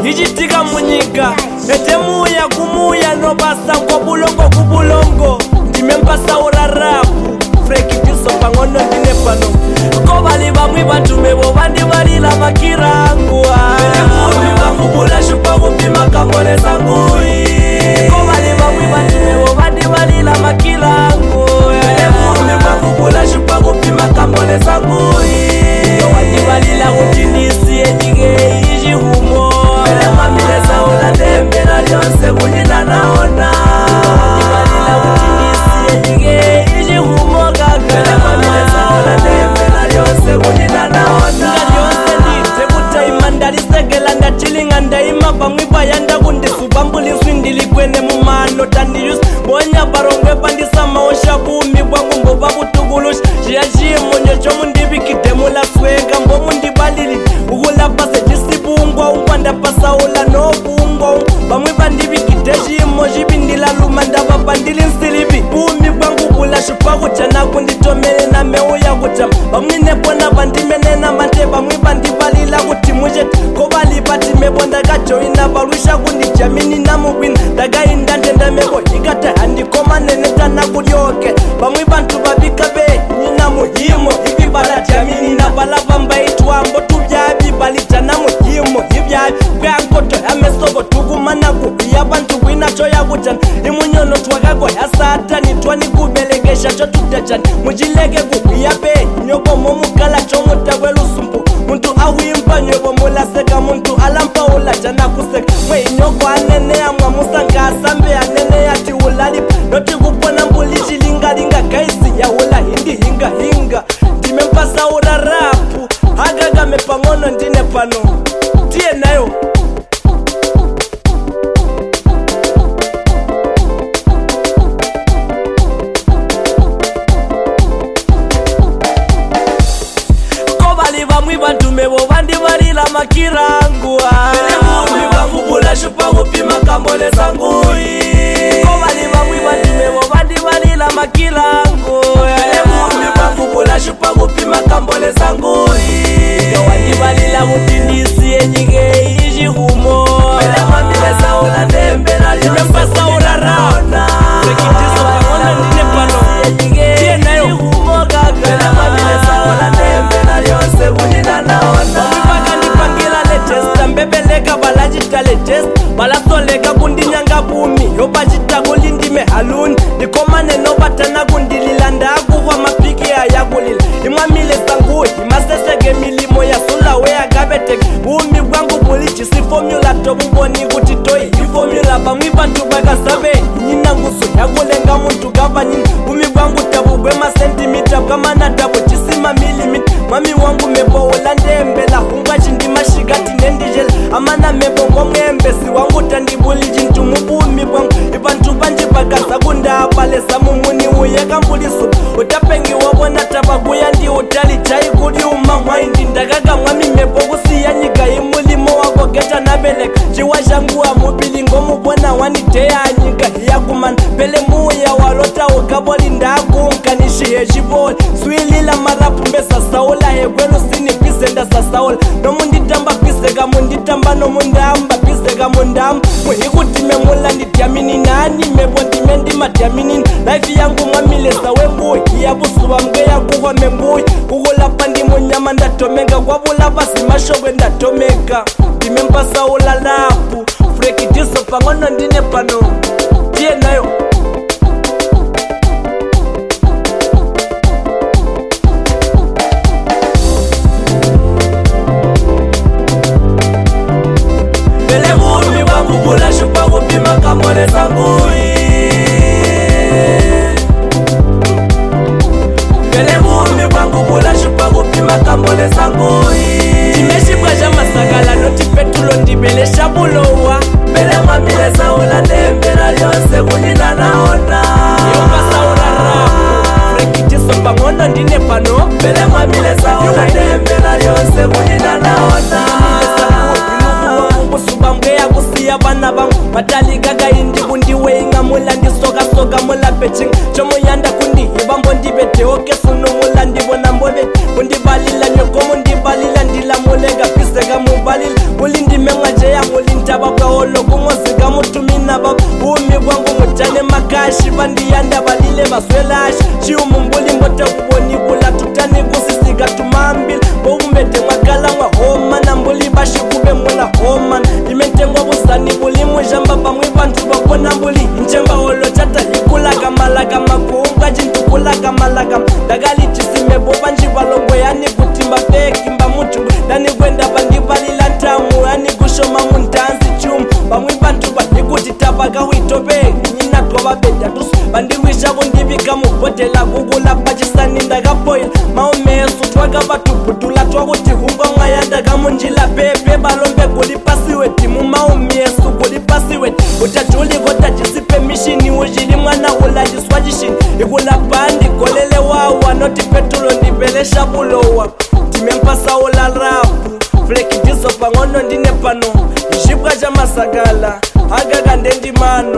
ichitika munyika ete muya kumuya nobasa ngobulongo kubulongo ndimempasa urarapu frekidiso pang'ono ndine pano kobali bamwe batumevo bandibalila makirangu elevumi bangubula shupa kupima kambole zangui kobali bamwe batumevo bandibalila makirangu elevumi bangubula shupa kupima kambole zangui yowandibalila kutindisi ejige ijihumo elemamileza ola ndembela lyonse kunyina naona yowandibalila kutindisi ejige ijihumo gaga elemamileza ola ndembela lyonse kunyina naona lyonse lite kutaima ndalisekela ndachilinga ndaima pamwe payanda kundisubambuliswi ndilikwene mumano tandiyus bonya barongwe pandisa maosha bumi bwangu mbova butukulush chiyachimonyo chomundibikidemula sweka mbomundibalili ukulapase chisibungwa unkwandapasaula nobungwa bamwe bandibikide chimo chibindilaluma ndaba bandili nsilipi bumi bwangu bulashupakuchana kunditomele na meuya kucham bamwe nebona bandimenena mante bamwe bandibalila kuti muchete kobali batimebonda kajoina balwisha kundijamini namubwina ndagaindandendameko ikata handikomanenetana kulyoke bamwe bantu babikabe nyina muhimo ibi balatjamini nabalabambaitwambo tubyabi balitana muhimo ibyabi bwankoto amesobo tukumanaku yabantu bwinacho yakujana imunyono twakako yasatani twanikubelegesha chotutachani mujileke kuyabe nyoko momukala chomutakwelusumpu muntu awimpa nyobo mulaseka muntu alampaula jana kuseka mwenyoko aneneya mwamusanga asambe aneneya tiulalipa noti kupona mbulichi lingalinga gaisi yaula hindi hinga ndimempasa urarapu hagagame pang'ono ndine pano tiye nayo kobali bamwe bantumevo bandibalila makirangu elevumi bangubula shupa kupima kambole zangui kobali bamwe bantumevo bandibalila makirangu elevumi bangubula shupa kupima kambole zangui yowandibalila kutindisi enyige ijihumo elemamileza ola ndembela lyonse uraraona frekidiso pang'ono ndine pano tiye nayo ijihumo gaga elemamileza ola ndembela lyonse kunyina naona bakandipangila letesta mbebeleka balachita letesta balasoleka kundinyanga bumi yobachita kulindime haluni ndikomane nobatana kundilila ndakuhwa mapiki ayakulila imwamile sanguhi imaseseke milimo yasulawe agabeteke bumi bwangu bulichi sifomula tobuboni kuti toyi ifomula bamwe bantu bakasabe nyina ngusu yakulenga muntu gavanyini bumi bwangu tabugwe masentimita bwamana tabo chisima milimita mwami wangu mebowola ndembela hungwa chindimashikati nendijela amana mebongo mwembesi wangu tandibuliji ntumubumi bwangu ibantu banje bakaza kundabalesa mumuni uyeka mbuliso utapengi wabona tabaguya ndi utali chai kuliuma mwaindi ndakaga mwami mebokusiya nyika imulimo wako geta nabeleka chiwa changuwa mubilingo mubona waniteya nyika hiyakumana pele muya walota ukaboli ndakunkanishihe chiboli swilila marapu mbesa saula hegwelu sinipise sasaula nomunditamba piseka munditamba nomundamba piseka mundamba muhikutime mula ndidyamini nani mebo ndime ndimadyamini laifi yangu mwamilesa wembuyi iyabusuba mbwe yakuhwa membuyi kukulapa ndimunyama ndatomenga kwabulapa simashobwe ndatomeka ndimempasa ulalapu frekidiso pang'ono ndine pano tiye nayo elevumi bangubula shupa kupima kambole zangui elevumi bangubula shupa kupima kambole zangui timeshibwa ja masakala noti petulo ndibelesha bulowa bele mamileza ola ndembela lyonse kunyina naona yopasa urarapu frekidiso pang'ono ndine pano bele mamileza ola ndembela lyonse kunyina naona kusuba mbwe yakusiya bana bangu batalikaga indi kundiwenga lani kwenda pandibalila ntamu ani kushoma muntanzi chumu pamwe bantu bandikuti tabaka witope nyinatwa babedya tusu bandiwisha kundivika mubhodela kukula pachisani ndakapoila maumesu twakavatubhudula twakuti hungwa mwaya ndakamunjila pepe balombe kuli pasiweti mumaumesu kuli pasiweti utatuliko tajisipe mishini ujili mwana ulajiswa jishini ikulapa ndikolele wawa noti petulo ndipelesha bulowa timempasa ula rapu flekidizo pangono ndine pano ishipwa cha masakala agaga ndendi mano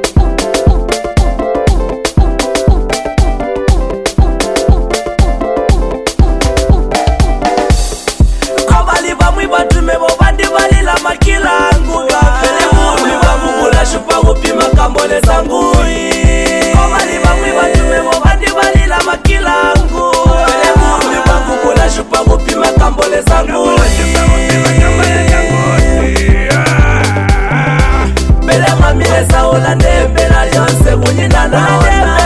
kobali bamwi batumebo bandibalila makilangu gapele bumi bamugula shupa kupima kambole zangui kobali bamwi batumebo bandibalila makilangu gapele bumi bamugula shupa kupima kambole zangui bele mamile saola ndembela lyonse kunyina naona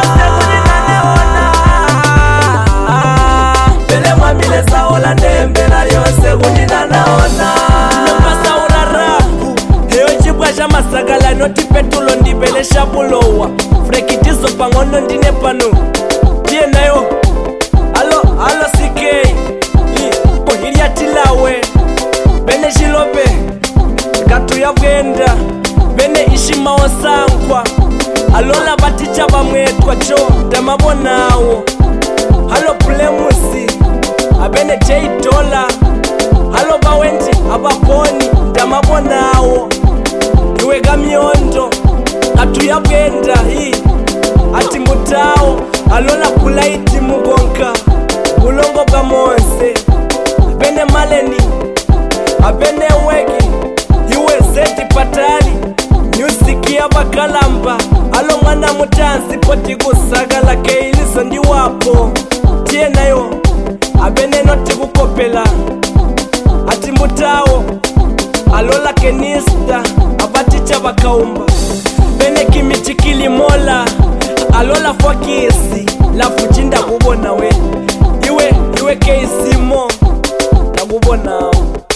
bele mamile saola ndembela lyonse kunyina naona nimempasa ula rapu heyo chibwa cha masakala noti petulo ndibelesha bulowa frekidizo pangono ndine pano tiye nayo alo CK pohilya tilawe bene chilope katu ya bwenda bene ishima osankwa alola baticha bamwetwa cho tamabonawo halo Plemusi abene J-Dollar halo bawendi abaponi tamabonawo iwe kamyondo katu ya bwenda hii ati mutawo alola kulaiti mugonka bulongo bamonse bene maleni abene weki iwe zeti patali nyusikia bakalamba alo mwana mutanzi poti kusakala keilizo ndi wapo tiye nayo abene noti kukopela ati mutawo alola kenista abaticha bakaumba bene kimichikili mola alola fokisi lafuchinda kubona we iwe keisimo nakubona